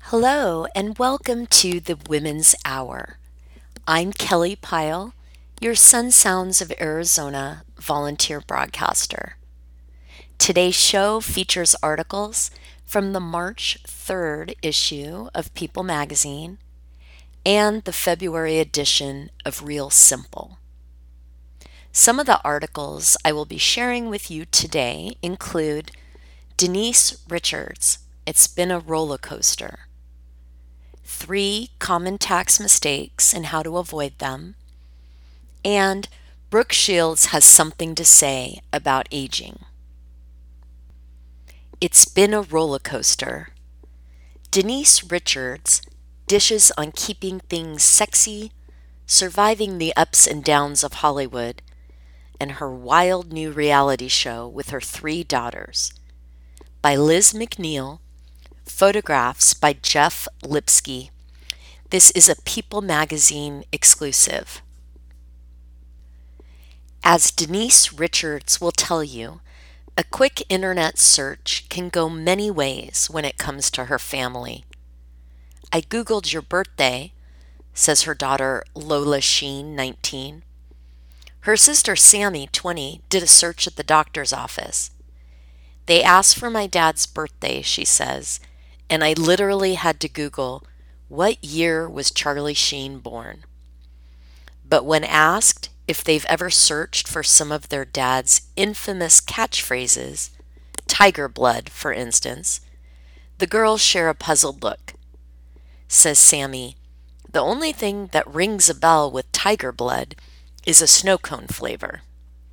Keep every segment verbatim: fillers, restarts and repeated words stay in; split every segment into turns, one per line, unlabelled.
Hello, and welcome to the Women's Hour. I'm Kelly Pyle, your Sun Sounds of Arizona volunteer broadcaster. Today's show features articles from the March third issue of People magazine and the February edition of Real Simple. Some of the articles I will be sharing with you today include Denise Richards, It's Been a Roller Coaster. Three common tax mistakes and how to avoid them, and Brooke Shields has something to say about aging. It's been a roller coaster. Denise Richards dishes on keeping things sexy, surviving the ups and downs of Hollywood, and her wild new reality show with her three daughters. By Liz McNeil. Photographs by Jeff Lipsky. This is a People magazine exclusive. As Denise Richards will tell you, a quick internet search can go many ways when it comes to her family. I Googled your birthday, says her daughter Lola Sheen, nineteen. Her sister Sammy, twenty, did a search at the doctor's office. They asked for my dad's birthday, she says, and I literally had to Google, what year was Charlie Sheen born? But when asked if they've ever searched for some of their dad's infamous catchphrases, tiger blood, for instance, the girls share a puzzled look. Says Sammy, the only thing that rings a bell with tiger blood is a snow cone flavor.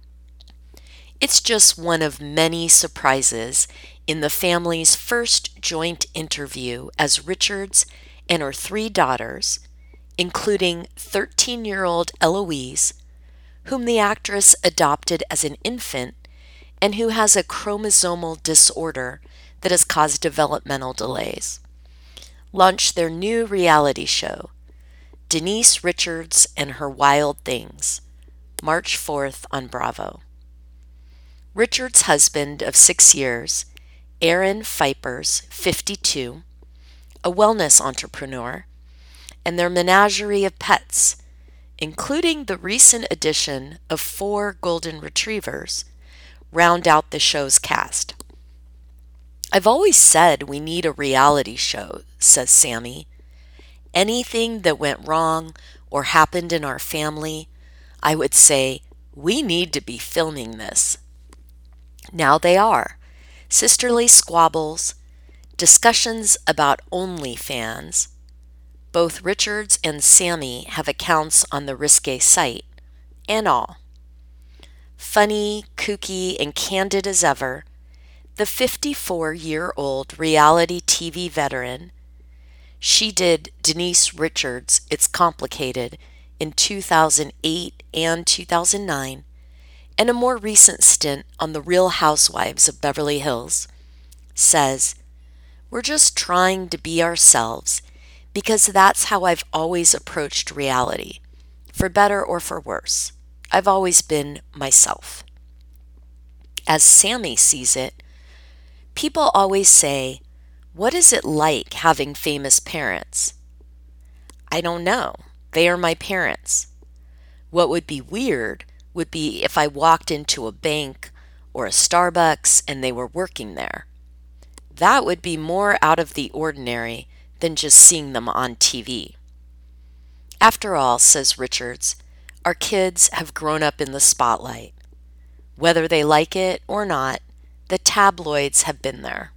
It's just one of many surprises in the family's first joint interview as Richards and her three daughters, including thirteen-year-old Eloise, whom the actress adopted as an infant and who has a chromosomal disorder that has caused developmental delays, launched their new reality show, Denise Richards and Her Wild Things, March fourth on Bravo. Richard's husband of six years, Aaron Vipers, fifty-two, a wellness entrepreneur, and their menagerie of pets, including the recent addition of four golden retrievers, round out the show's cast. I've always said we need a reality show, says Sammy. Anything that went wrong or happened in our family, I would say, we need to be filming this. Now they are. Sisterly squabbles, discussions about OnlyFans. Both Richards and Sammy have accounts on the risque site, and all. Funny, kooky, and candid as ever, the fifty-four-year-old reality T V veteran, she did Denise Richards' It's Complicated in two thousand eight and two thousand nine, and a more recent stint on The Real Housewives of Beverly Hills, says, we're just trying to be ourselves because that's how I've always approached reality, for better or for worse. I've always been myself. As Sammy sees it, people always say, what is it like having famous parents? I don't know. They are my parents. What would be weird would be if I walked into a bank or a Starbucks and they were working there. That would be more out of the ordinary than just seeing them on T V. After all, says Richards, our kids have grown up in the spotlight. Whether they like it or not, the tabloids have been there.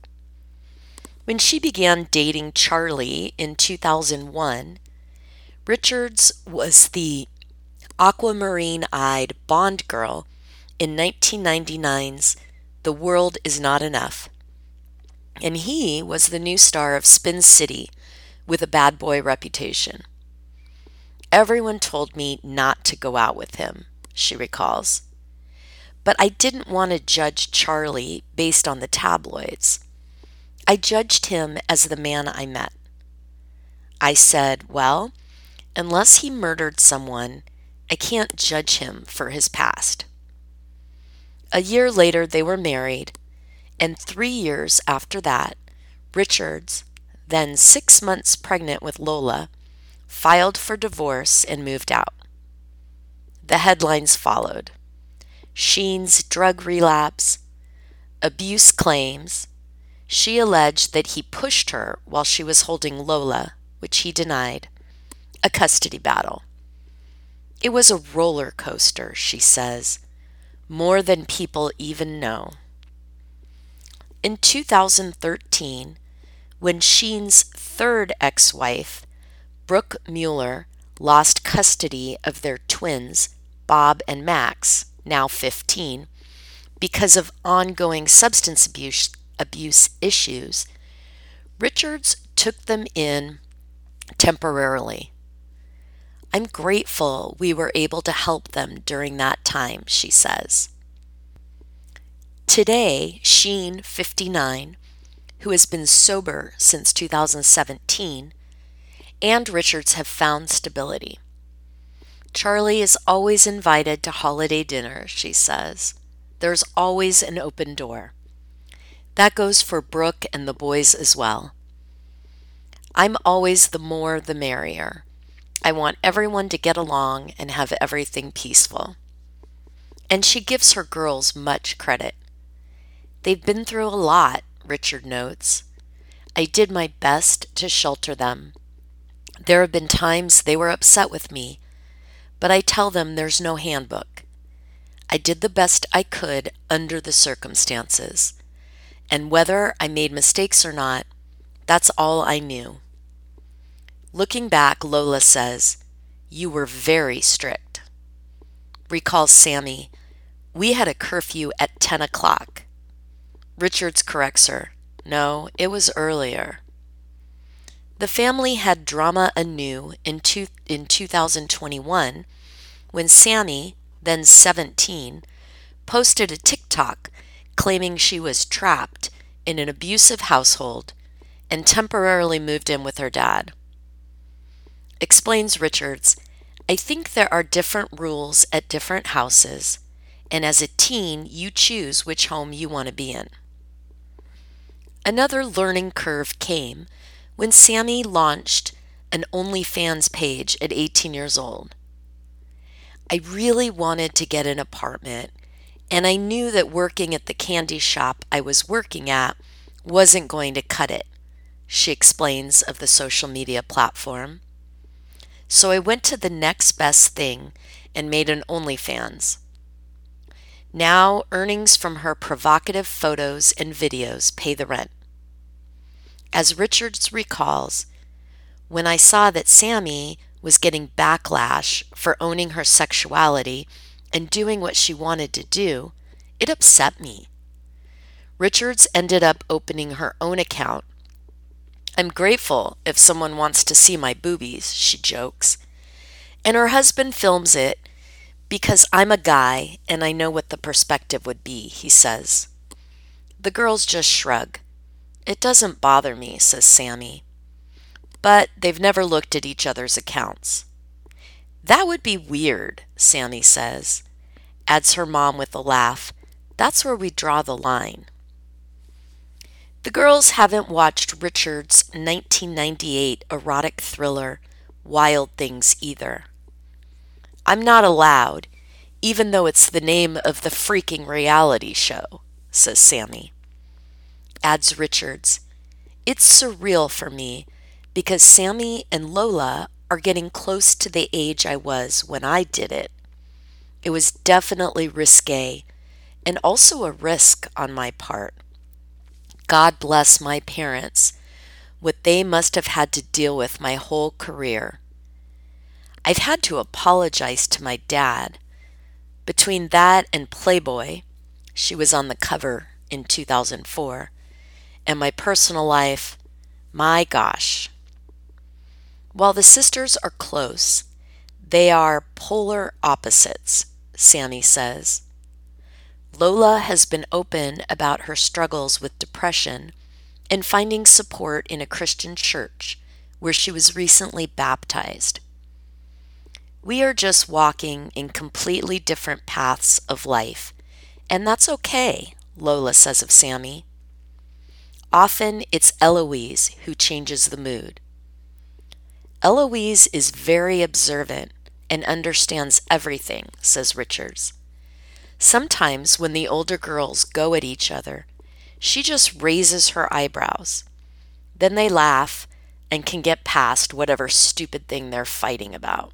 When she began dating Charlie in two thousand one, Richards was the aquamarine-eyed Bond girl in nineteen ninety-nine's The World Is Not Enough, and he was the new star of Spin City with a bad boy reputation. Everyone told me not to go out with him, she recalls. But I didn't want to judge Charlie based on the tabloids. I judged him as the man I met. I said, well, unless he murdered someone, I can't judge him for his past. A year later, they were married, and three years after that, Richards, then six months pregnant with Lola, filed for divorce and moved out. The headlines followed: Sheen's drug relapse, abuse claims. She alleged that he pushed her while she was holding Lola, which he denied. A custody battle. It was a roller coaster, she says, more than people even know. In two thousand thirteen, when Sheen's third ex-wife, Brooke Mueller, lost custody of their twins, Bob and Max, now fifteen, because of ongoing substance abuse, abuse issues, Richards took them in temporarily. I'm grateful we were able to help them during that time, she says. Today, Sheen, fifty-nine, who has been sober since two thousand seventeen, and Richards have found stability. Charlie is always invited to holiday dinner, she says. There's always an open door. That goes for Brooke and the boys as well. I'm always the more the merrier. I want everyone to get along and have everything peaceful. And she gives her girls much credit. They've been through a lot, Richard notes. I did my best to shelter them. There have been times they were upset with me, but I tell them there's no handbook. I did the best I could under the circumstances, and whether I made mistakes or not, that's all I knew. Looking back, Lola says, "You were very strict." Recalls Sammy, "We had a curfew at ten o'clock. Richards corrects her, "No, it was earlier." The family had drama anew in, two, in two thousand twenty-one when Sammy, then seventeen, posted a TikTok claiming she was trapped in an abusive household and temporarily moved in with her dad. Explains Richards, "I think there are different rules at different houses, and as a teen, you choose which home you want to be in." Another learning curve came when Sammy launched an OnlyFans page at eighteen years old. "I really wanted to get an apartment, and I knew that working at the candy shop I was working at wasn't going to cut it," she explains of the social media platform. "So I went to the next best thing and made an OnlyFans." Now, earnings from her provocative photos and videos pay the rent. As Richards recalls, "When I saw that Sammy was getting backlash for owning her sexuality and doing what she wanted to do, it upset me." Richards ended up opening her own account. "I'm grateful if someone wants to see my boobies," she jokes. And her husband films it because I'm a guy and I know what the perspective would be, he says. The girls just shrug. "It doesn't bother me," says Sammy. But they've never looked at each other's accounts. "That would be weird," Sammy says. Adds her mom with a laugh. "That's where we draw the line." The girls haven't watched Richards' nineteen ninety-eight erotic thriller, Wild Things, either. "I'm not allowed, even though it's the name of the freaking reality show," says Sammy. Adds Richards, "It's surreal for me because Sammy and Lola are getting close to the age I was when I did it. It was definitely risque and also a risk on my part. God bless my parents, what they must have had to deal with my whole career. I've had to apologize to my dad. Between that and Playboy," she was on the cover in two thousand four, "and my personal life, my gosh." While the sisters are close, they are polar opposites, Sammy says. Lola has been open about her struggles with depression and finding support in a Christian church where she was recently baptized. "We are just walking in completely different paths of life, and that's okay," Lola says of Sammy. Often it's Eloise who changes the mood. Eloise is very observant and understands everything, says Richards. Sometimes when the older girls go at each other, she just raises her eyebrows. Then they laugh and can get past whatever stupid thing they're fighting about.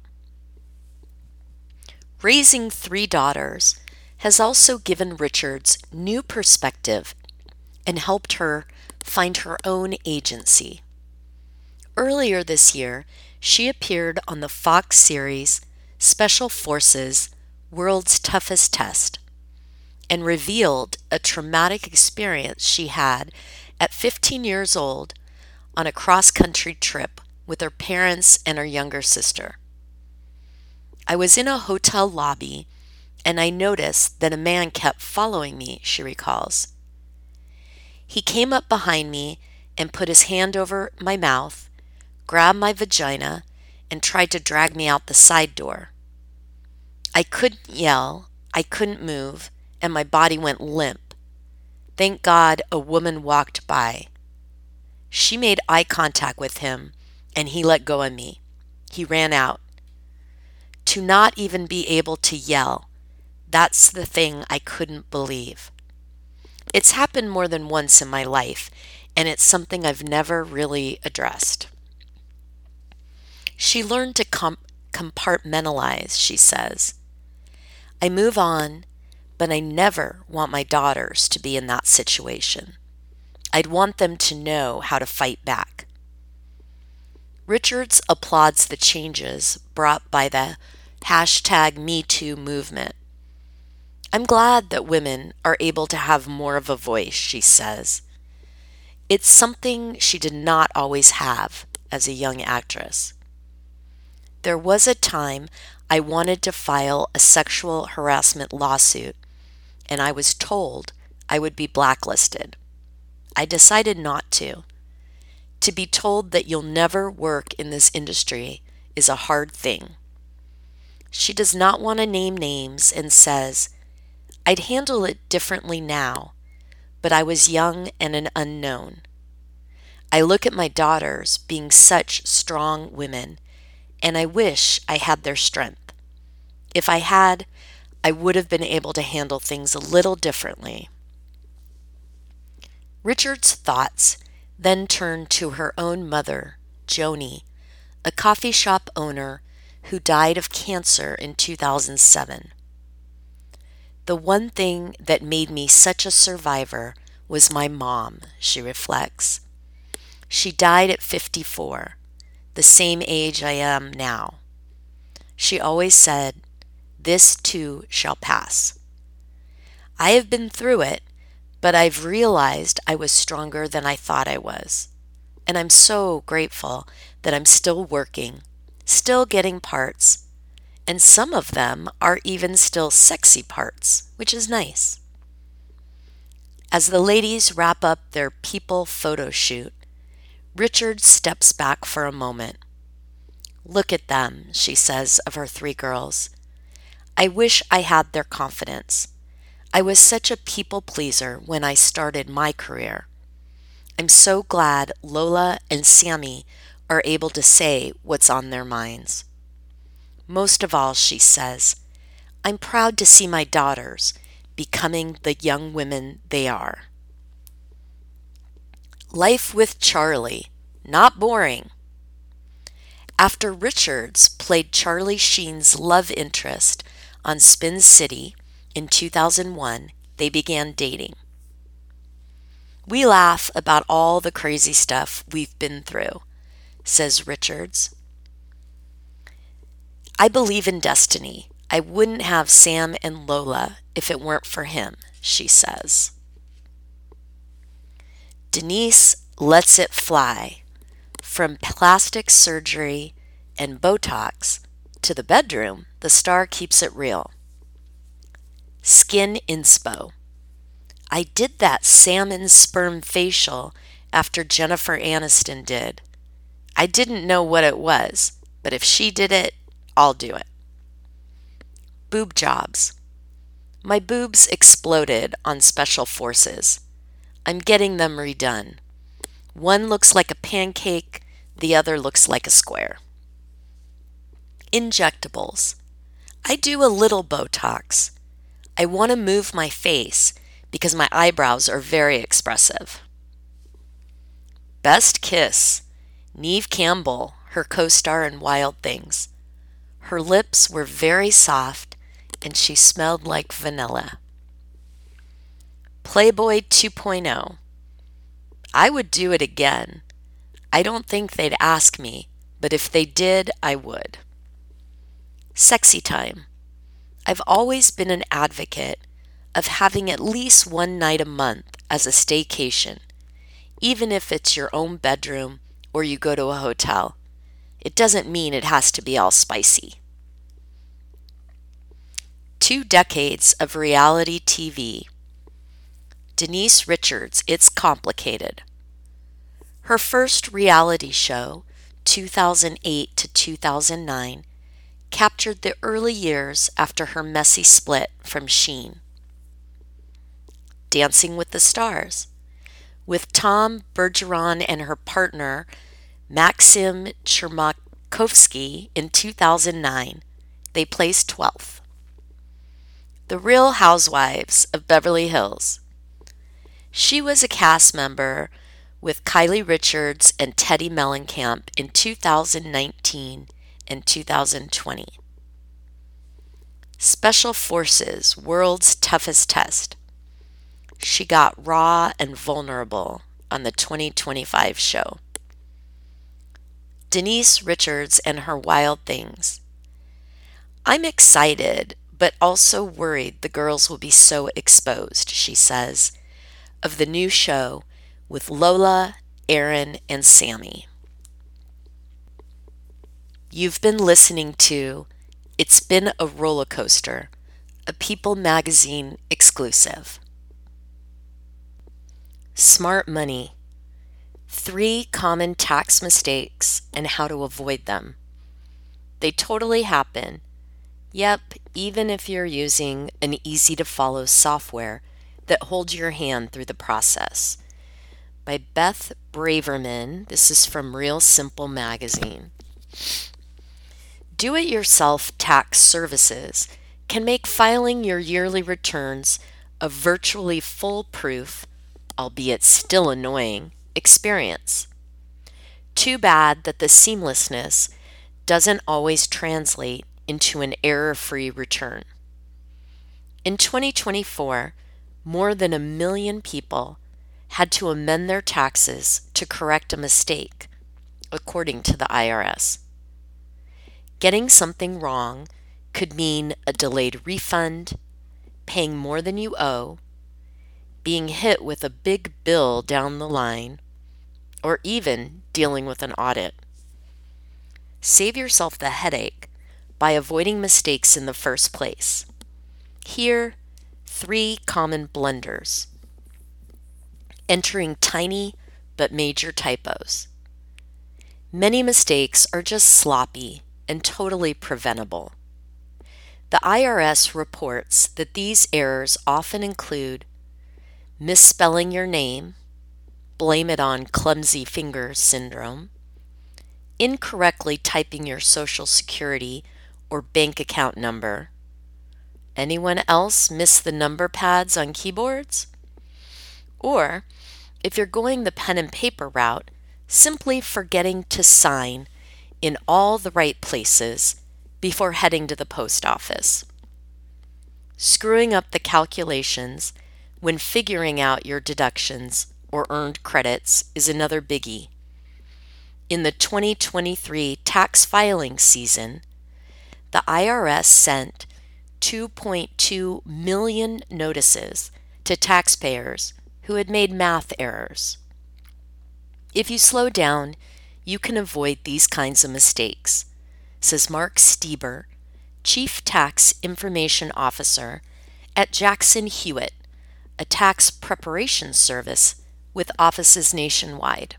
Raising three daughters has also given Richards new perspective and helped her find her own agency. Earlier this year, she appeared on the Fox series Special Forces: World's Toughest Test and revealed a traumatic experience she had at fifteen years old on a cross-country trip with her parents and her younger sister. I was in a hotel lobby and I noticed that a man kept following me, she recalls. He came up behind me and put his hand over my mouth, grabbed my vagina, and tried to drag me out the side door. I couldn't yell, I couldn't move, and my body went limp. Thank God a woman walked by. She made eye contact with him, and he let go of me. He ran out. To not even be able to yell, that's the thing I couldn't believe. It's happened more than once in my life, and it's something I've never really addressed. She learned to com- compartmentalize, she says. I move on, but I never want my daughters to be in that situation. I'd want them to know how to fight back. Richards applauds the changes brought by the hashtag Me Too movement. I'm glad that women are able to have more of a voice, she says. It's something she did not always have as a young actress. There was a time I wanted to file a sexual harassment lawsuit, and I was told I would be blacklisted. I decided not to. To be told that you'll never work in this industry is a hard thing. She does not want to name names and says, I'd handle it differently now, but I was young and an unknown. I look at my daughters being such strong women, and I wish I had their strength. If I had, I would have been able to handle things a little differently. Richard's thoughts then turned to her own mother, Joni, a coffee shop owner who died of cancer in two thousand seven. The one thing that made me such a survivor was my mom, she reflects. She died at fifty-four, the same age I am now. She always said, this too shall pass. I have been through it, but I've realized I was stronger than I thought I was. And I'm so grateful that I'm still working, still getting parts, and some of them are even still sexy parts, which is nice. As the ladies wrap up their people photo shoot, Richard steps back for a moment. Look at them, she says of her three girls. I wish I had their confidence. I was such a people pleaser when I started my career. I'm so glad Lola and Sammy are able to say what's on their minds. Most of all, she says, I'm proud to see my daughters becoming the young women they are. Life with Charlie, not boring. After Richards played Charlie Sheen's love interest on Spin City in two thousand one, they began dating. We laugh about all the crazy stuff we've been through, says Richards. I believe in destiny. I wouldn't have Sam and Lola if it weren't for him, she says. Denise lets it fly. From plastic surgery and Botox to the bedroom, the star keeps it real. Skin inspo. I did that salmon sperm facial after Jennifer Aniston did. I didn't know what it was, but if she did it, I'll do it. Boob jobs. My boobs exploded on Special Forces. I'm getting them redone. One looks like a pancake, the other looks like a square. Injectables. I do a little Botox. I want to move my face because my eyebrows are very expressive. Best kiss. Neve Campbell, her co-star in Wild Things. Her lips were very soft and she smelled like vanilla. Playboy two point oh. I would do it again. I don't think they'd ask me, but if they did, I would. Sexy time. I've always been an advocate of having at least one night a month as a staycation, even if it's your own bedroom or you go to a hotel. It doesn't mean it has to be all spicy. Two decades of reality T V. Denise Richards, It's Complicated. Her first reality show, two thousand eight to two thousand nine, captured the early years after her messy split from Sheen. Dancing with the Stars. With Tom Bergeron and her partner, Maxim Chermakovsky, in two thousand nine, they placed twelfth. The Real Housewives of Beverly Hills. She was a cast member with Kylie Richards and Teddy Mellencamp in two thousand nineteen and two thousand twenty. Special Forces, World's Toughest Test. She got raw and vulnerable on the twenty twenty-five show. Denise Richards and her Wild Things. I'm excited, but also worried the girls will be so exposed, she says, of the new show with Lola, Aaron, and Sammy. You've been listening to It's Been a Roller Coaster, a People magazine exclusive. Smart money. Three common tax mistakes and how to avoid them. They totally happen. Yep, even if you're using an easy-to-follow software that holds your hand through the process. By Beth Braverman. This is from Real Simple Magazine. Do-it-yourself tax services can make filing your yearly returns a virtually foolproof, albeit still annoying, experience. Too bad that the seamlessness doesn't always translate into an error-free return. In twenty twenty-four, more than a million people had to amend their taxes to correct a mistake, according to the I R S. Getting something wrong could mean a delayed refund, paying more than you owe, being hit with a big bill down the line, or even dealing with an audit. Save yourself the headache by avoiding mistakes in the first place. Here, three common blunders. Entering tiny but major typos. Many mistakes are just sloppy and totally preventable. The I R S reports that these errors often include misspelling your name, blame it on clumsy finger syndrome, incorrectly typing your social security or bank account number. Anyone else miss the number pads on keyboards? Or, if you're going the pen and paper route, simply forgetting to sign in all the right places before heading to the post office. Screwing up the calculations when figuring out your deductions or earned credits is another biggie. In the twenty twenty-three tax filing season, the I R S sent two point two million notices to taxpayers who had made math errors. If you slow down, you can avoid these kinds of mistakes, says Mark Stieber, Chief Tax Information Officer at Jackson Hewitt, a tax preparation service with offices nationwide.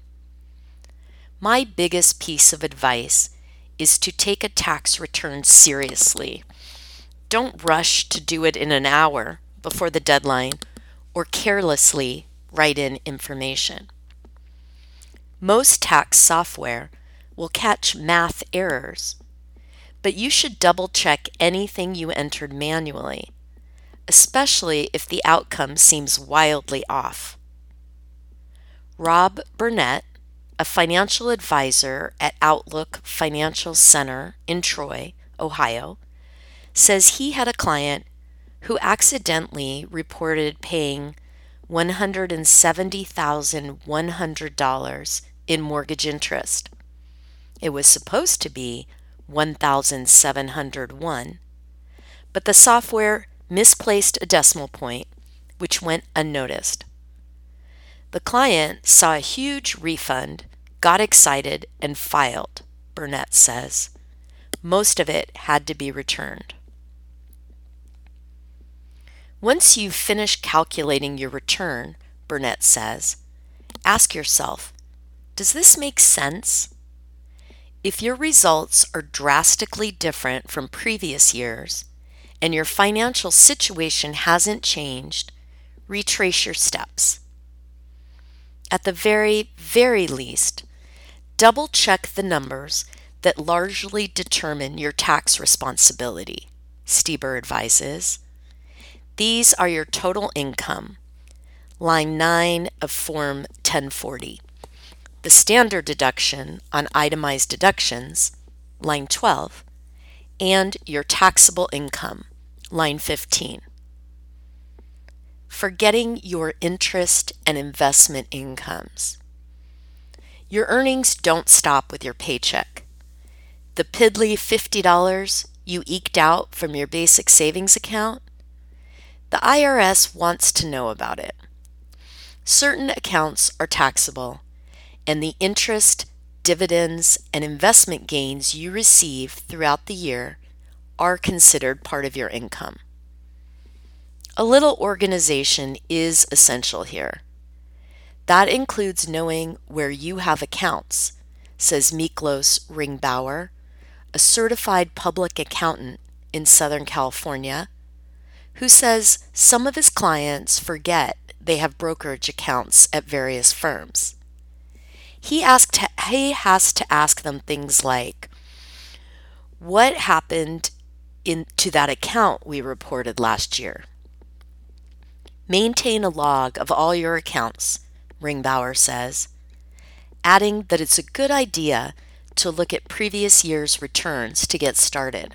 My biggest piece of advice is to take a tax return seriously. Don't rush to do it in an hour before the deadline or carelessly write in information. Most tax software will catch math errors, but you should double check anything you entered manually, especially if the outcome seems wildly off. Rob Burnett, a financial advisor at Outlook Financial Center in Troy, Ohio, says he had a client who accidentally reported paying one hundred seventy thousand one hundred dollars in mortgage interest. It was supposed to be one thousand seven hundred one dollars, but the software misplaced a decimal point, which went unnoticed. The client saw a huge refund, got excited, and filed, Burnett says. Most of it had to be returned. Once you've finished calculating your return, Burnett says, ask yourself, does this make sense? If your results are drastically different from previous years and your financial situation hasn't changed, retrace your steps. At the very, very least, double check the numbers that largely determine your tax responsibility, Stieber advises. These are your total income, line nine of Form ten forty, the standard deduction on itemized deductions, line twelve, and your taxable income, line fifteen. Forgetting your interest and investment incomes. Your earnings don't stop with your paycheck. The piddly fifty dollars you eked out from your basic savings account, the I R S wants to know about it. Certain accounts are taxable, and the interest, dividends, and investment gains you receive throughout the year are considered part of your income. A little organization is essential here. That includes knowing where you have accounts, says Miklos Ringbauer, a certified public accountant in Southern California, who says some of his clients forget they have brokerage accounts at various firms. He, asked, he has to ask them things like, what happened in, to that account we reported last year? Maintain a log of all your accounts, Ringbauer says, adding that it's a good idea to look at previous year's returns to get started.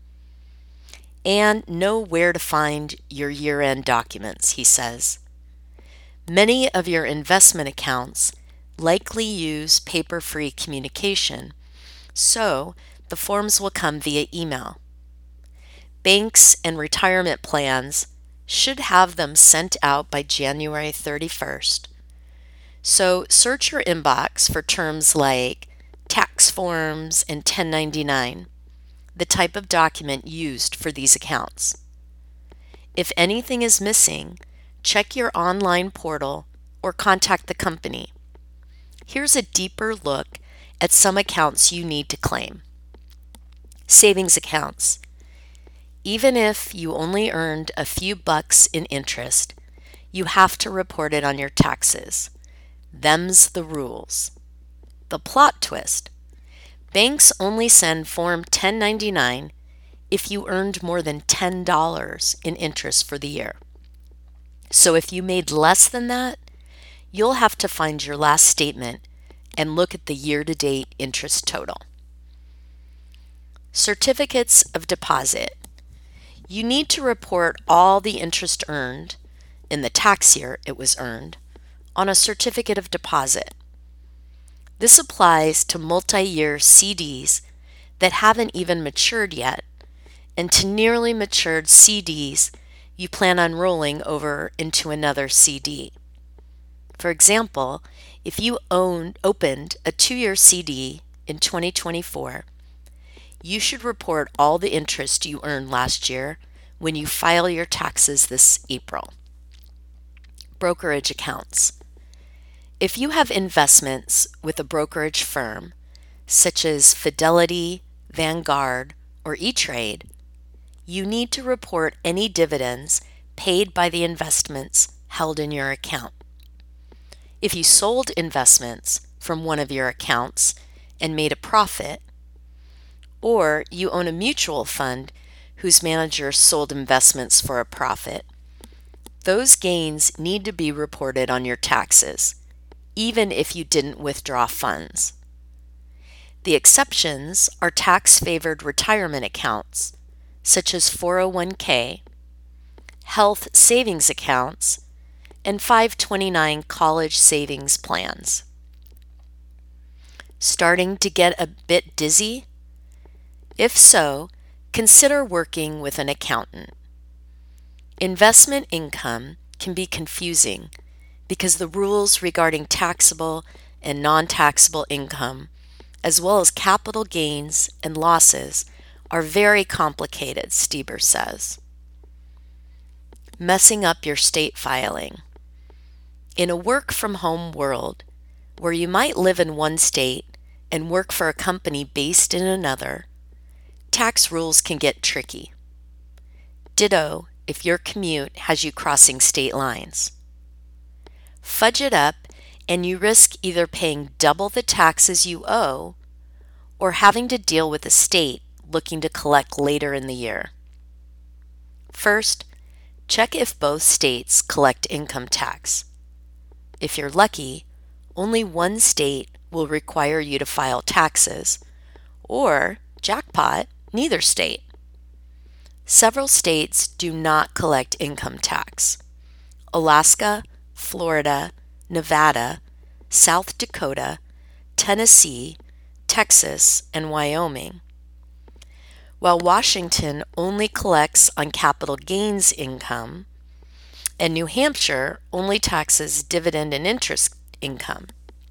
And know where to find your year-end documents, he says. Many of your investment accounts likely use paper-free communication, so the forms will come via email. Banks and retirement plans should have them sent out by January thirty-first. So search your inbox for terms like tax forms and ten ninety-nine, the type of document used for these accounts. If anything is missing, check your online portal or contact the company. Here's a deeper look at some accounts you need to claim. Savings accounts. Even if you only earned a few bucks in interest, you have to report it on your taxes. Them's the rules. The plot twist. Banks only send Form ten ninety-nine if you earned more than ten dollars in interest for the year. So if you made less than that, you'll have to find your last statement and look at the year-to-date interest total. Certificates of deposit. You need to report all the interest earned in the tax year it was earned on a certificate of deposit. This applies to multi-year C Ds that haven't even matured yet and to nearly matured C Ds you plan on rolling over into another C D. For example, if you owned, opened a two-year C D in twenty twenty-four, you should report all the interest you earned last year when you file your taxes this April. Brokerage accounts. If you have investments with a brokerage firm, such as Fidelity, Vanguard, or E-Trade, you need to report any dividends paid by the investments held in your account. If you sold investments from one of your accounts and made a profit, or you own a mutual fund whose manager sold investments for a profit, those gains need to be reported on your taxes, even if you didn't withdraw funds. The exceptions are tax-favored retirement accounts, such as four oh one k, health savings accounts, and five twenty-nine college savings plans. Starting to get a bit dizzy? If so, consider working with an accountant. Investment income can be confusing because the rules regarding taxable and non-taxable income, as well as capital gains and losses, are very complicated, Stieber says. Messing up your state filing. In a work-from-home world, where you might live in one state and work for a company based in another, tax rules can get tricky. Ditto if your commute has you crossing state lines. Fudge it up and you risk either paying double the taxes you owe or having to deal with a state looking to collect later in the year. First, check if both states collect income tax. If you're lucky, only one state will require you to file taxes, or, jackpot, neither state. Several states do not collect income tax. Alaska, Florida, Nevada, South Dakota, Tennessee, Texas, and Wyoming. While Washington only collects on capital gains income, and New Hampshire only taxes dividend and interest income.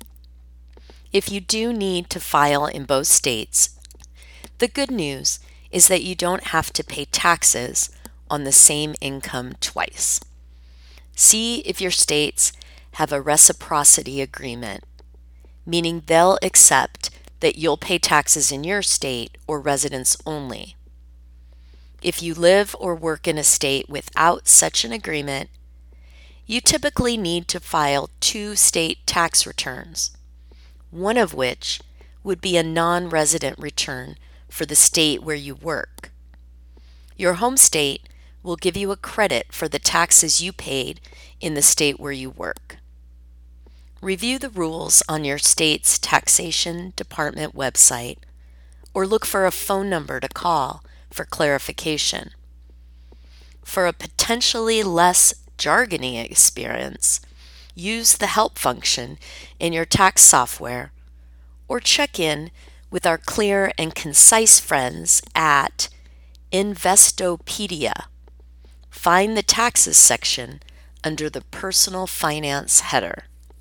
If you do need to file in both states, the good news is that you don't have to pay taxes on the same income twice. See if your states have a reciprocity agreement, meaning they'll accept that you'll pay taxes in your state or residence only. If you live or work in a state without such an agreement, you typically need to file two state tax returns, one of which would be a non-resident return for the state where you work. Your home state will give you a credit for the taxes you paid in the state where you work. Review the rules on your state's taxation department website or look for a phone number to call for clarification. For a potentially less jargony experience, use the help function in your tax software or check in with our clear and concise friends at Investopedia. Find the taxes section under the personal finance header.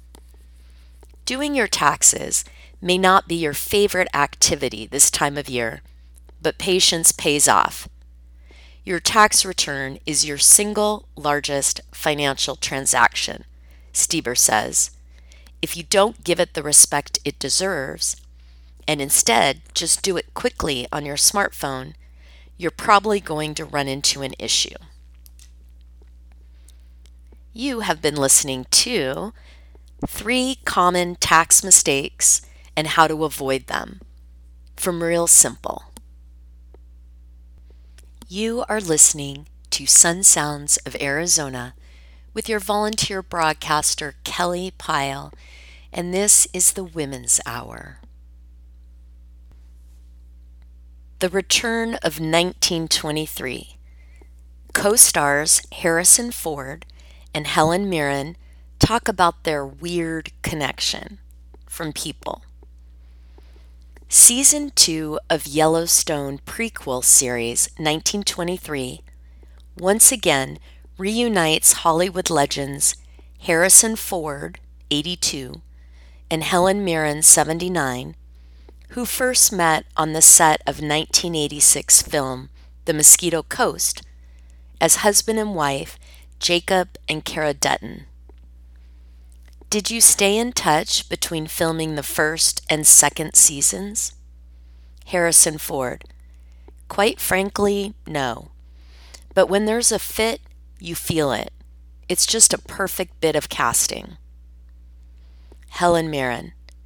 Doing your taxes may not be your favorite activity this time of year, but patience pays off. Your tax return is your single largest financial transaction, Stieber says. If you don't give it the respect it deserves, and instead just do it quickly on your smartphone, you're probably going to run into an issue. You have been listening to Three Common Tax Mistakes and How to Avoid Them from Real Simple. You are listening to Sun Sounds of Arizona with your volunteer broadcaster Kelly Pyle, and this is the Women's Hour. The Return of nineteen twenty-three. Co-stars Harrison Ford and Helen Mirren talk about their weird connection from People. Season two of Yellowstone prequel series nineteen twenty-three once again reunites Hollywood legends Harrison Ford, eighty-two, and Helen Mirren, seventy-nine, who first met on the set of nineteen eighty-six film The Mosquito Coast as husband and wife Jacob and Cara Dutton. Did you stay in touch between filming the first and second seasons? Harrison Ford: quite frankly, no. But when there's a fit, you feel it. It's just a perfect bit of casting. Helen Mirren: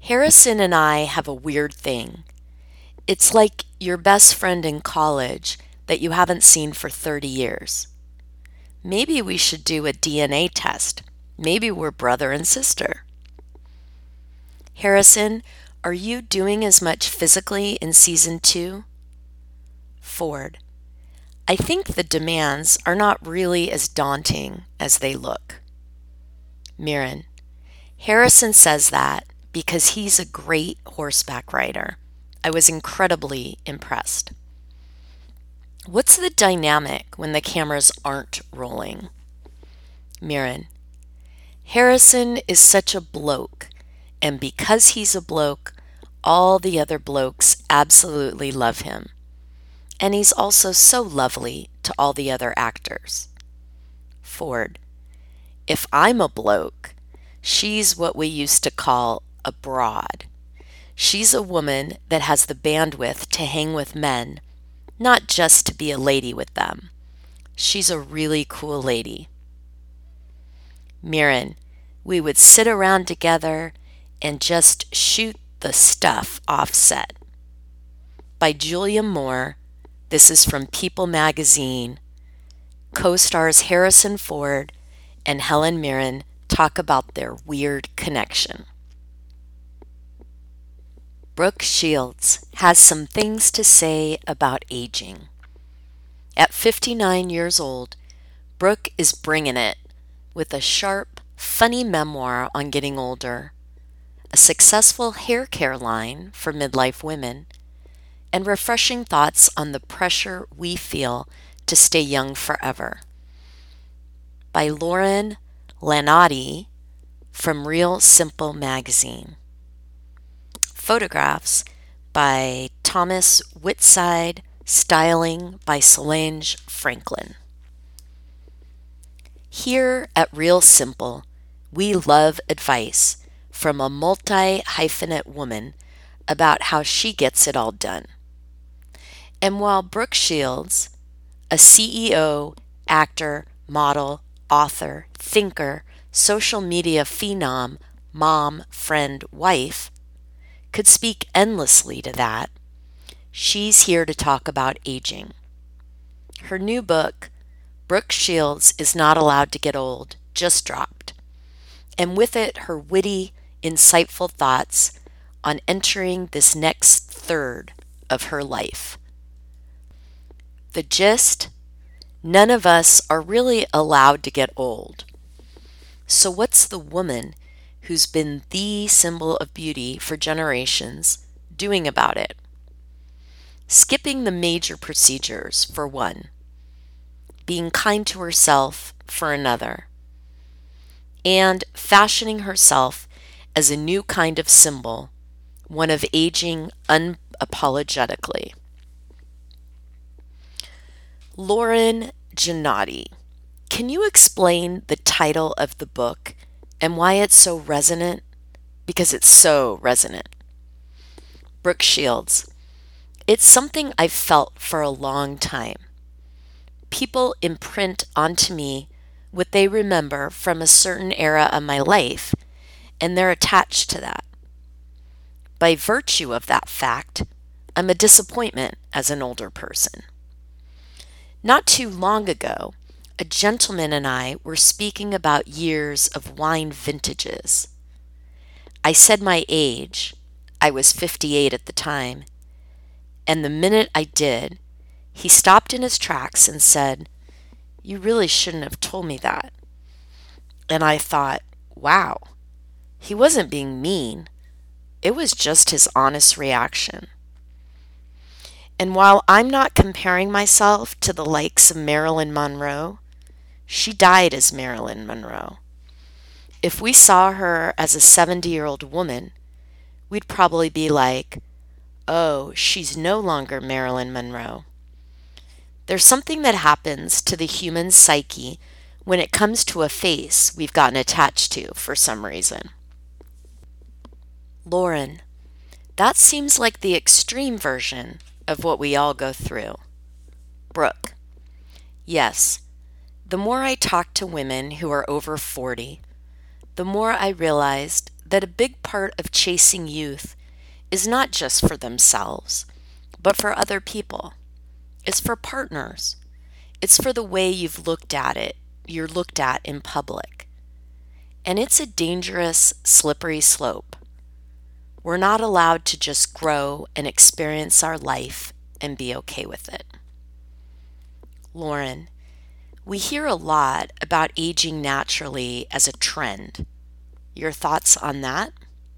Harrison and I have a weird thing. It's like your best friend in college that you haven't seen for thirty years. Maybe we should do a D N A test. Maybe we're brother and sister. Harrison, are you doing as much physically in season two? Ford, I think the demands are not really as daunting as they look. Mirren, Harrison says that because he's a great horseback rider. I was incredibly impressed. What's the dynamic when the cameras aren't rolling? Mirren, Harrison is such a bloke, and because he's a bloke, all the other blokes absolutely love him. And he's also so lovely to all the other actors. Ford, if I'm a bloke, she's what we used to call a broad. She's a woman that has the bandwidth to hang with men, not just to be a lady with them. She's a really cool lady. Mirren, we would sit around together and just shoot the stuff off set. By Julia Moore, this is from People magazine. Co-stars Harrison Ford and Helen Mirren talk about their weird connection. Brooke Shields has some things to say about aging. At fifty-nine years old, Brooke is bringing it with a sharp, funny memoir on getting older, a successful hair care line for midlife women, and refreshing thoughts on the pressure we feel to stay young forever. By Lauren Lanotti from Real Simple magazine. Photographs by Thomas Whitside, styling by Solange Franklin. Here at Real Simple, we love advice from a multi-hyphenate woman about how she gets it all done. And while Brooke Shields, a C E O, actor, model, author, thinker, social media phenom, mom, friend, wife, could speak endlessly to that, she's here to talk about aging. Her new book, Brooke Shields is Not Allowed to Get Old, just dropped, and with it her witty, insightful thoughts on entering this next third of her life. The gist? None of us are really allowed to get old. So what's the woman who's been the symbol of beauty for generations doing about it? Skipping the major procedures, for one. Being kind to herself, for another. And fashioning herself as a new kind of symbol, one of aging unapologetically. Lauren Giannotti, can you explain the title of the book and why it's so resonant? Because it's so resonant. Brooke Shields, it's something I've felt for a long time. People imprint onto me what they remember from a certain era of my life, and they're attached to that. By virtue of that fact, I'm a disappointment as an older person. Not too long ago, a gentleman and I were speaking about years of wine vintages. I said my age, I was fifty-eight at the time, and the minute I did, he stopped in his tracks and said, "You really shouldn't have told me that." And I thought, wow, he wasn't being mean. It was just his honest reaction. And while I'm not comparing myself to the likes of Marilyn Monroe, she died as Marilyn Monroe. If we saw her as a seventy-year-old woman, we'd probably be like, oh, she's no longer Marilyn Monroe. There's something that happens to the human psyche when it comes to a face we've gotten attached to for some reason. Lauren, that seems like the extreme version of what we all go through. Brooke, yes, the more I talk to women who are over forty, the more I realized that a big part of chasing youth is not just for themselves, but for other people. It's for partners. It's for the way you've looked at it, you're looked at in public. And it's a dangerous, slippery slope. We're not allowed to just grow and experience our life and be okay with it. Lauren, we hear a lot about aging naturally as a trend. Your thoughts on that?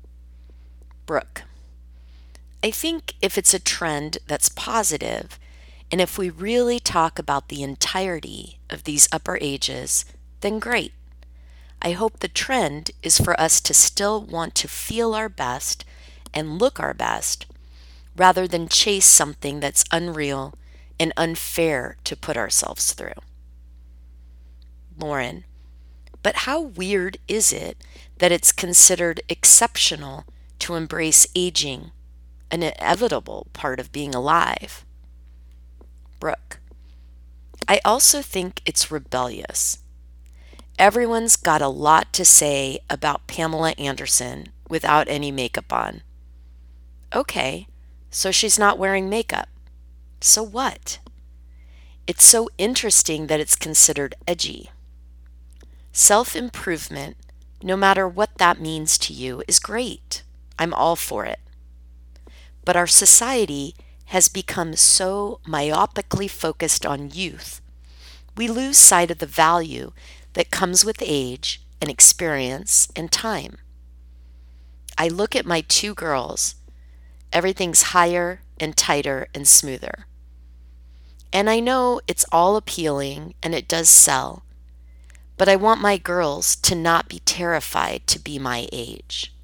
Brooke, I think if it's a trend that's positive, and if we really talk about the entirety of these upper ages, then great. I hope the trend is for us to still want to feel our best and look our best, rather than chase something that's unreal and unfair to put ourselves through. Lauren, but how weird is it that it's considered exceptional to embrace aging, an inevitable part of being alive? Brooke, I also think it's rebellious. Everyone's got a lot to say about Pamela Anderson without any makeup on. Okay, so she's not wearing makeup. So what? It's so interesting that it's considered edgy. Self-improvement, no matter what that means to you, is great. I'm all for it. But our society has become so myopically focused on youth, we lose sight of the value that comes with age and experience and time. I look at my two girls. Everything's higher and tighter and smoother. And I know it's all appealing and it does sell, but I want my girls to not be terrified to be my age.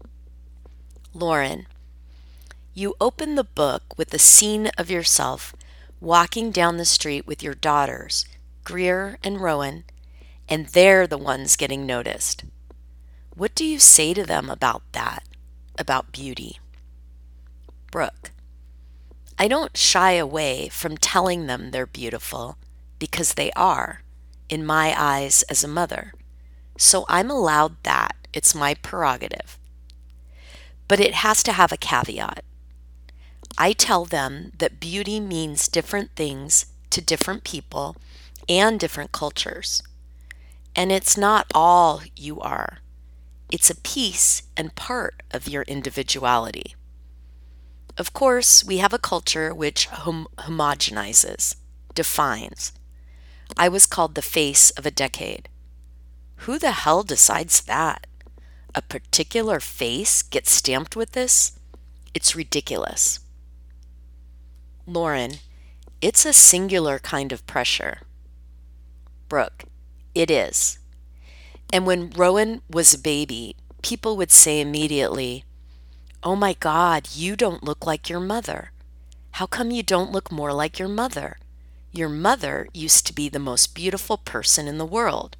Lauren, you open the book with a scene of yourself walking down the street with your daughters, Greer and Rowan, and they're the ones getting noticed. What do you say to them about that, about beauty? Brooke, I don't shy away from telling them they're beautiful because they are, in my eyes as a mother. So I'm allowed that. It's my prerogative. But it has to have a caveat. I tell them that beauty means different things to different people and different cultures. And it's not all you are. It's a piece and part of your individuality. Of course, we have a culture which hom- homogenizes, defines. I was called the face of a decade. Who the hell decides that? A particular face gets stamped with this? It's ridiculous. Lauren, it's a singular kind of pressure. Brooke, it is. And when Rowan was a baby, people would say immediately, "Oh my God, you don't look like your mother. How come you don't look more like your mother? Your mother used to be the most beautiful person in the world."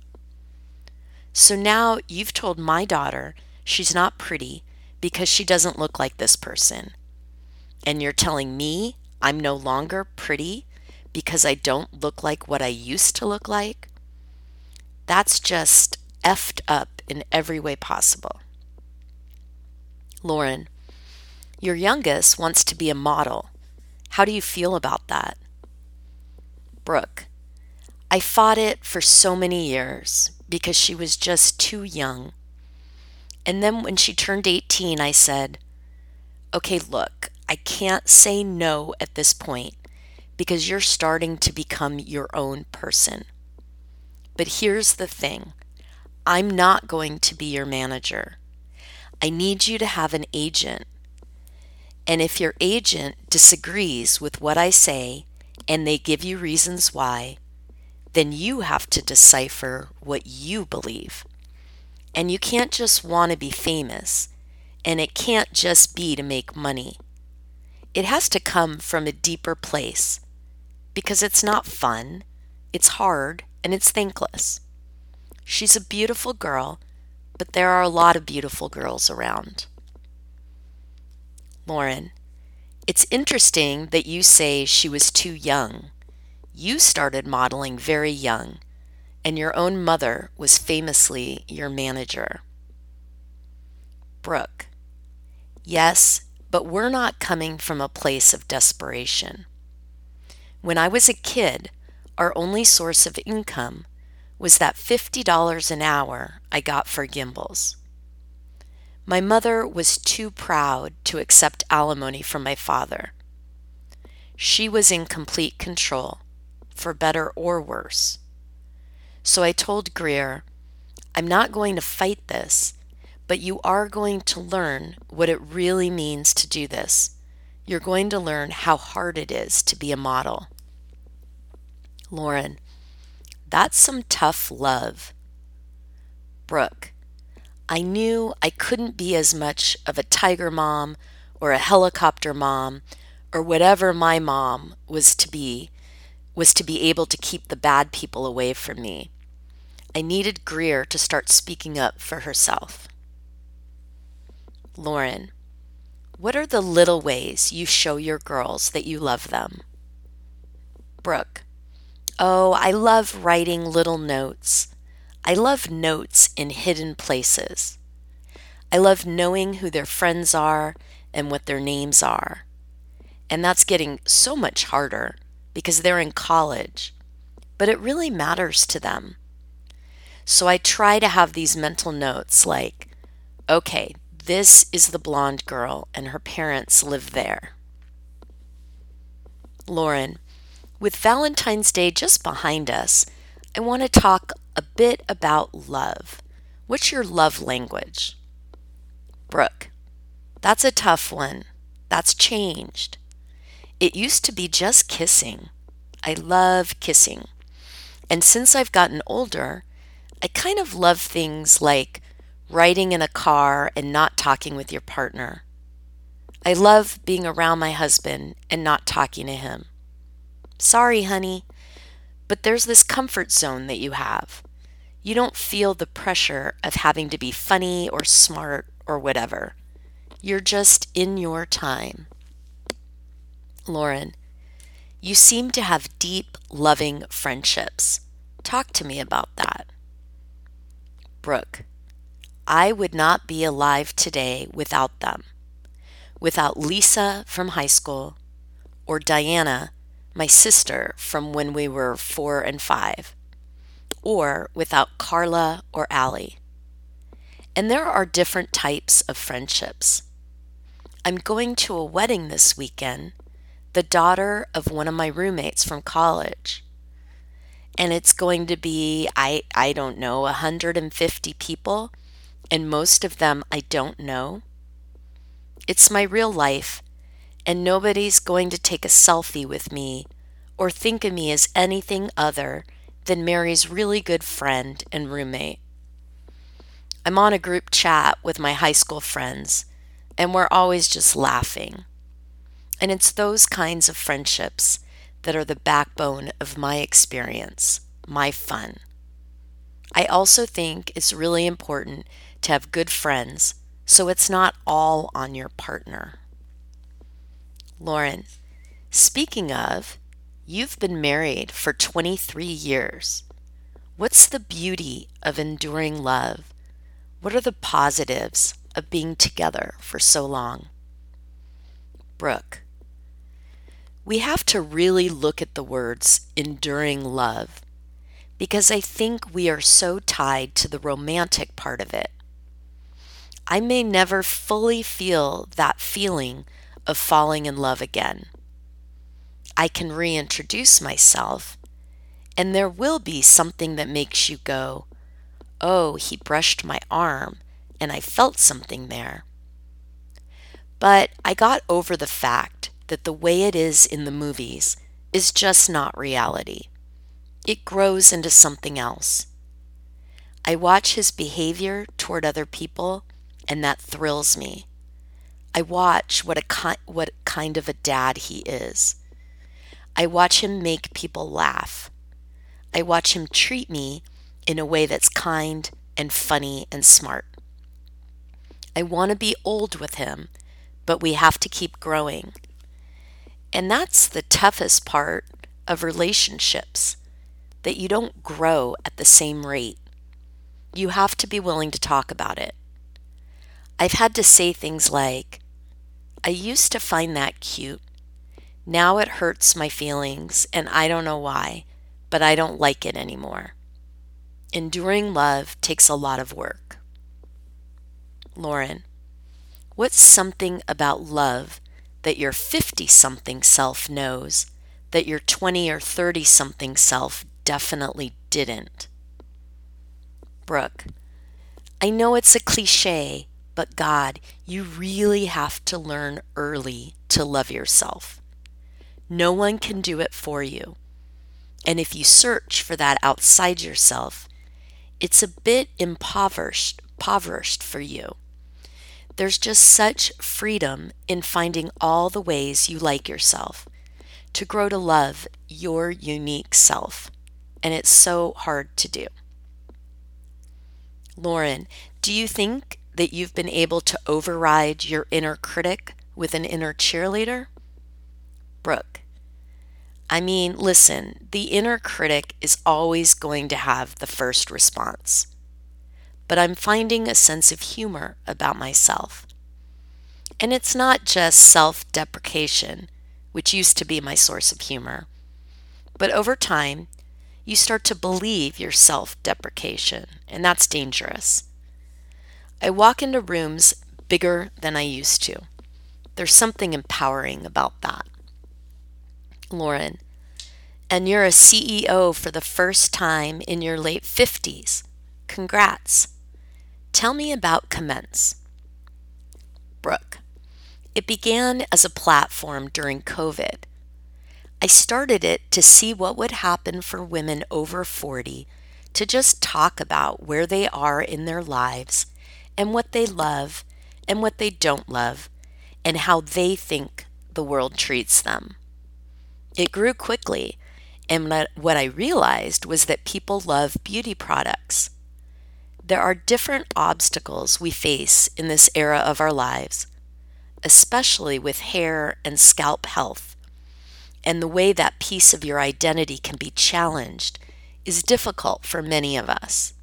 So now you've told my daughter she's not pretty because she doesn't look like this person. And you're telling me I'm no longer pretty because I don't look like what I used to look like? That's just effed up in every way possible. Lauren, your youngest wants to be a model. How do you feel about that? Brooke, I fought it for so many years because she was just too young. And then when she turned eighteen, I said, okay, look, I can't say no at this point because you're starting to become your own person. But here's the thing. I'm not going to be your manager. I need you to have an agent. And if your agent disagrees with what I say and they give you reasons why, then you have to decipher what you believe. And you can't just want to be famous, and it can't just be to make money. It has to come from a deeper place because it's not fun, it's hard, and it's thankless. She's a beautiful girl, but there are a lot of beautiful girls around. Lauren, it's interesting that you say she was too young. You started modeling very young, and your own mother was famously your manager. Brooke: Yes, but we're not coming from a place of desperation. When I was a kid, our only source of income was that fifty dollars an hour I got for Gimbals. My mother was too proud to accept alimony from my father. She was in complete control, for better or worse. So I told Greer, I'm not going to fight this, but you are going to learn what it really means to do this. You're going to learn how hard it is to be a model. Lauren: That's some tough love. Brooke: I knew I couldn't be as much of a tiger mom or a helicopter mom or whatever my mom was to be, was to be able to keep the bad people away from me. I needed Greer to start speaking up for herself. Lauren: What are the little ways you show your girls that you love them? Brooke: Oh, I love writing little notes. I love notes in hidden places. I love knowing who their friends are and what their names are. And that's getting so much harder because they're in college, but it really matters to them. So I try to have these mental notes like, okay, this is the blonde girl and her parents live there. Lauren: With Valentine's Day just behind us, I want to talk a bit about love. What's your love language? Brooke: That's a tough one. That's changed. It used to be just kissing. I love kissing. And since I've gotten older, I kind of love things like riding in a car and not talking with your partner. I love being around my husband and not talking to him. Sorry, honey, but there's this comfort zone that you have. You don't feel the pressure of having to be funny or smart or whatever. You're just in your time. Lauren: You seem to have deep, loving friendships. Talk to me about that. Brooke: I would not be alive today without them. Without Lisa from high school, or Diana, my sister from when we were four and five, or without Carla or Allie. And there are different types of friendships. I'm going to a wedding this weekend, the daughter of one of my roommates from college. And it's going to be, I, I don't know, one hundred fifty people, and most of them I don't know. It's my real life, and nobody's going to take a selfie with me or think of me as anything other than Mary's really good friend and roommate. I'm on a group chat with my high school friends, and we're always just laughing. And it's those kinds of friendships that are the backbone of my experience, my fun. I also think it's really important to have good friends, so it's not all on your partner. Lauren: Speaking of, you've been married for twenty-three years. What's the beauty of enduring love? What are the positives of being together for so long? Brooke: We have to really look at the words enduring love because I think we are so tied to the romantic part of it. I may never fully feel that feeling of falling in love again. I can reintroduce myself, and there will be something that makes you go, oh, he brushed my arm, and I felt something there. But I got over the fact that the way it is in the movies is just not reality. It grows into something else. I watch his behavior toward other people, and that thrills me. I watch what a ki- what kind of a dad he is. I watch him make people laugh. I watch him treat me in a way that's kind and funny and smart. I want to be old with him, but we have to keep growing. And that's the toughest part of relationships, that you don't grow at the same rate. You have to be willing to talk about it. I've had to say things like, I used to find that cute. Now it hurts my feelings and I don't know why, but I don't like it anymore. Enduring love takes a lot of work. Lauren, what's something about love that your fifty-something self knows that your twenty or thirty-something self definitely didn't? Brooke, I know it's a cliche, but God, you really have to learn early to love yourself. No one can do it for you. And if you search for that outside yourself, it's a bit impoverished, impoverished for you. There's just such freedom in finding all the ways you like yourself, to grow to love your unique self. And it's so hard to do. Lauren, do you think that you've been able to override your inner critic with an inner cheerleader? Brooke, I mean, listen, the inner critic is always going to have the first response. But I'm finding a sense of humor about myself. And it's not just self-deprecation, which used to be my source of humor. But over time, you start to believe your self-deprecation, and that's dangerous. I walk into rooms bigger than I used to. There's something empowering about that. Lauren, and you're a C E O for the first time in your late fifties. Congrats. Tell me about Commence. Brooke, it began as a platform during COVID. I started it to see what would happen for women over forty to just talk about where they are in their lives and what they love and what they don't love and how they think the world treats them. It grew quickly, and what I realized was that people love beauty products. There are different obstacles we face in this era of our lives, especially with hair and scalp health, and the way that piece of your identity can be challenged is difficult for many of us.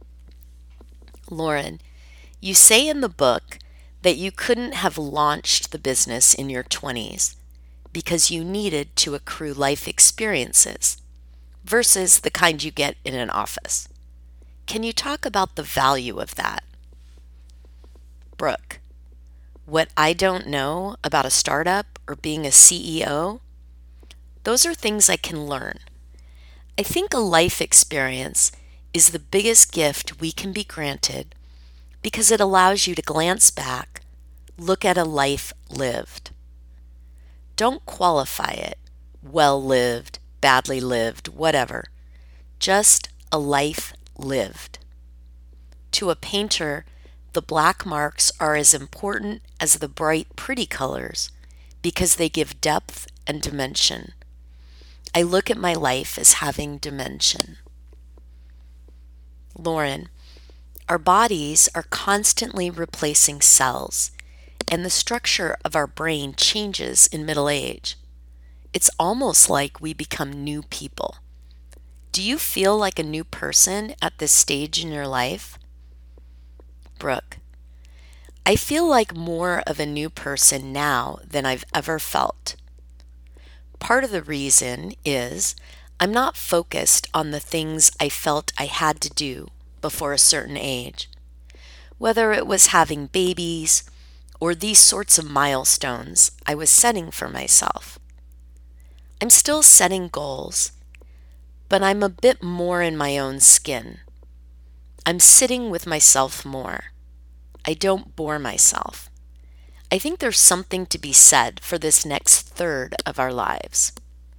Lauren, you say in the book that you couldn't have launched the business in your twenties because you needed to accrue life experiences versus the kind you get in an office. Can you talk about the value of that? Brooke, what I don't know about a startup or being a C E O, those are things I can learn. I think a life experience is the biggest gift we can be granted because it allows you to glance back, look at a life lived. Don't qualify it, well lived, badly lived, whatever. Just a life lived. To a painter, the black marks are as important as the bright, pretty colors because they give depth and dimension. I look at my life as having dimension. Lauren, our bodies are constantly replacing cells, and the structure of our brain changes in middle age. It's almost like we become new people. Do you feel like a new person at this stage in your life? Brooke, I feel like more of a new person now than I've ever felt. Part of the reason is I'm not focused on the things I felt I had to do before a certain age, whether it was having babies or these sorts of milestones I was setting for myself. I'm still setting goals, but I'm a bit more in my own skin. I'm sitting with myself more. I don't bore myself. I think there's something to be said for this next third of our lives.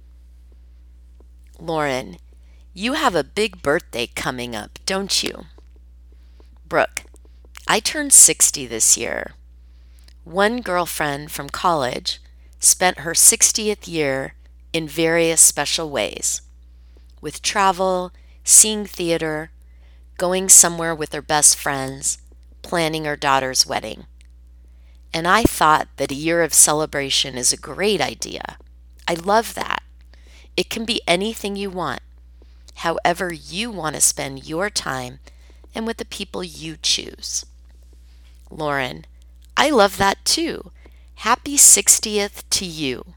Lauren, you have a big birthday coming up, don't you? Brooke, I turned sixty this year. One girlfriend from college spent her sixtieth year in various special ways, with travel, seeing theater, going somewhere with her best friends, planning her daughter's wedding. And I thought that a year of celebration is a great idea. I love that. It can be anything you want, however you want to spend your time and with the people you choose. Lauren, I love that too. Happy sixtieth to you.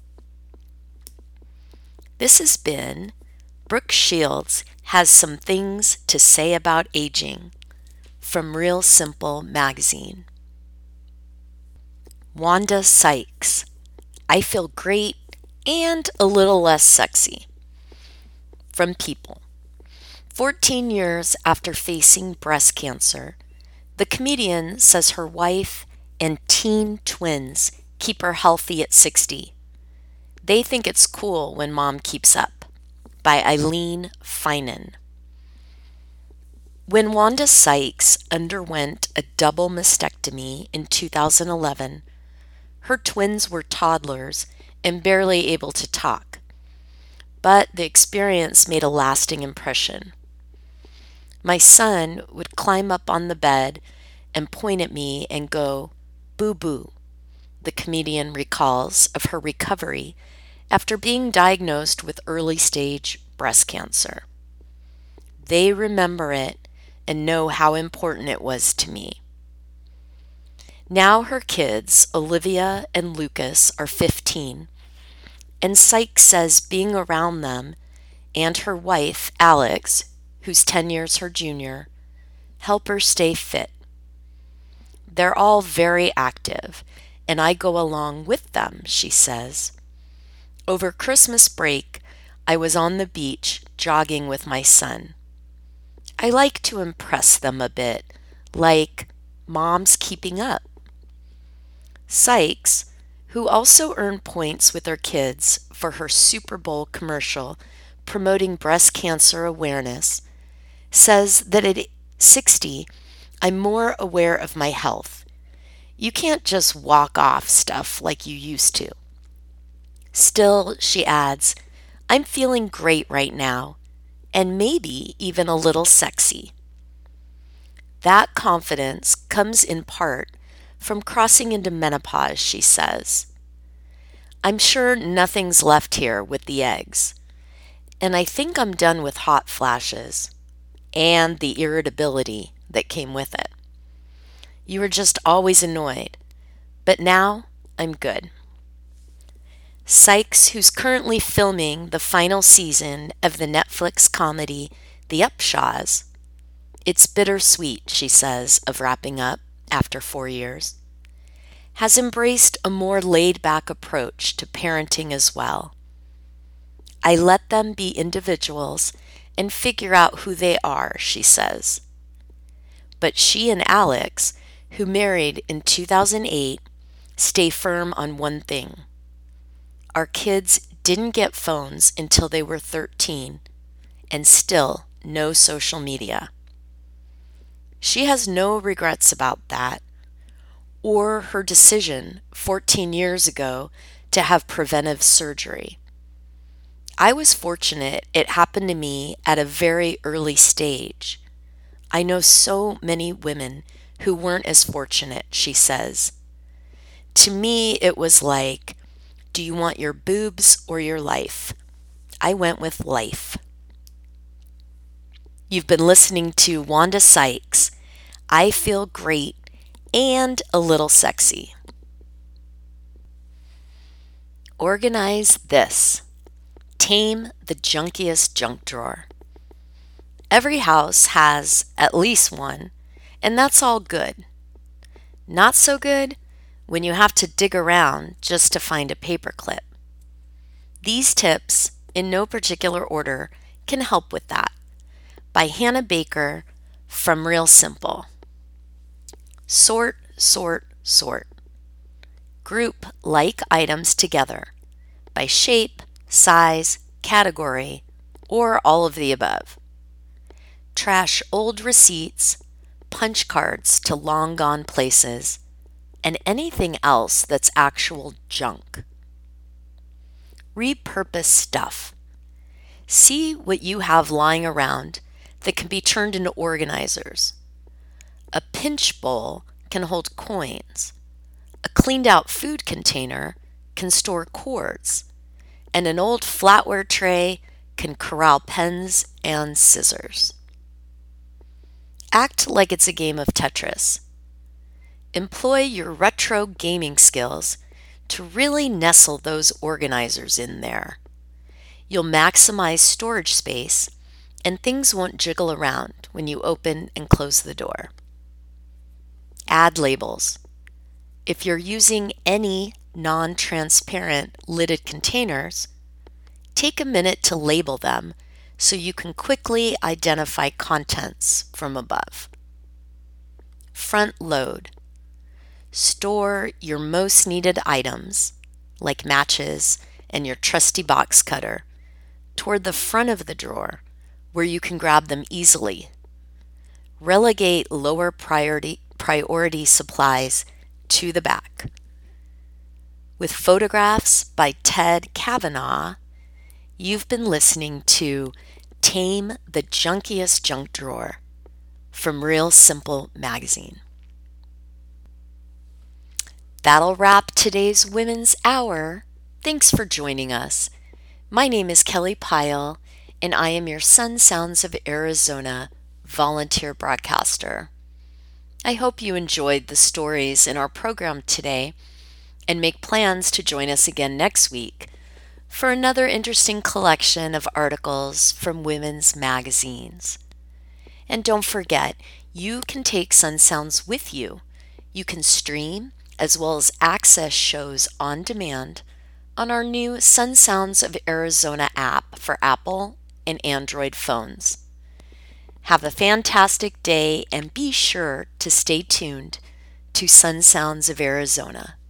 This has been Brooke Shields Has Some Things to Say About Aging from Real Simple Magazine. Wanda Sykes. I feel great and a little less sexy. From People. fourteen years after facing breast cancer, the comedian says her wife and teen twins keep her healthy at sixty. They think it's cool when mom keeps up. By Eileen Finan. When Wanda Sykes underwent a double mastectomy in two thousand eleven, her twins were toddlers and barely able to talk. But the experience made a lasting impression. My son would climb up on the bed and point at me and go, "Boo-boo," the comedian recalls of her recovery after being diagnosed with early-stage breast cancer. They remember it and know how important it was to me. Now her kids, Olivia and Lucas, are fifteen, and Sykes says being around them and her wife, Alex, who's ten years her junior, help her stay fit. They're all very active, and I go along with them, she says. Over Christmas break, I was on the beach jogging with my son. I like to impress them a bit, like, "Mom's keeping up." Sykes, who also earned points with her kids for her Super Bowl commercial promoting breast cancer awareness, says that at sixty, I'm more aware of my health. You can't just walk off stuff like you used to. Still, she adds, I'm feeling great right now, and maybe even a little sexy. That confidence comes in part from crossing into menopause, she says. I'm sure nothing's left here with the eggs, and I think I'm done with hot flashes and the irritability that came with it. You were just always annoyed, but now I'm good. Sykes, who's currently filming the final season of the Netflix comedy The Upshaws, it's bittersweet, she says, of wrapping up after four years, has embraced a more laid-back approach to parenting as well. I let them be individuals and figure out who they are, she says. But she and Alex, who married in two thousand eight, stay firm on one thing. Our kids didn't get phones until they were thirteen, and still no social media. She has no regrets about that, or her decision fourteen years ago to have preventive surgery. I was fortunate it happened to me at a very early stage. I know so many women who weren't as fortunate, she says. To me, it was like, do you want your boobs or your life? I went with life. You've been listening to Wanda Sykes, I Feel Great and a Little Sexy. Organize this. Tame the junkiest junk drawer. Every house has at least one, and that's all good. Not so good when you have to dig around just to find a paperclip. These tips, in no particular order, can help with that. By Hannah Baker from Real Simple. Sort, sort, sort. Group like items together by shape, size, category, or all of the above. Trash old receipts, punch cards to long gone places, and anything else that's actual junk. Repurpose stuff. See what you have lying around that can be turned into organizers. A pinch bowl can hold coins. A cleaned out food container can store cords. And an old flatware tray can corral pens and scissors. Act like it's a game of Tetris. Employ your retro gaming skills to really nestle those organizers in there. You'll maximize storage space and things won't jiggle around when you open and close the door. Add labels. If you're using any non-transparent lidded containers, take a minute to label them so you can quickly identify contents from above. Front load. Store your most needed items, like matches and your trusty box cutter, toward the front of the drawer where you can grab them easily. Relegate lower priority, priority supplies to the back. With photographs by Ted Kavanaugh, you've been listening to Tame the Junkiest Junk Drawer from Real Simple Magazine. That'll wrap today's Women's Hour. Thanks for joining us. My name is Kelly Pyle, and I am your Sun Sounds of Arizona volunteer broadcaster. I hope you enjoyed the stories in our program today and make plans to join us again next week for another interesting collection of articles from women's magazines. And don't forget, you can take Sun Sounds with you. You can stream as well as access shows on demand on our new Sun Sounds of Arizona app for Apple and Android phones. Have a fantastic day and be sure to stay tuned to Sun Sounds of Arizona.